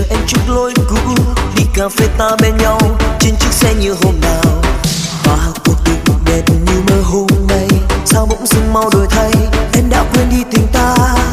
em trước lối cũ, đi cà phê ta bên nhau trên chiếc xe như hôm nào. Và cuộc tình đẹp như mơ hôm nay, sao bỗng dưng mau đổi thay, em đã quên đi tình ta.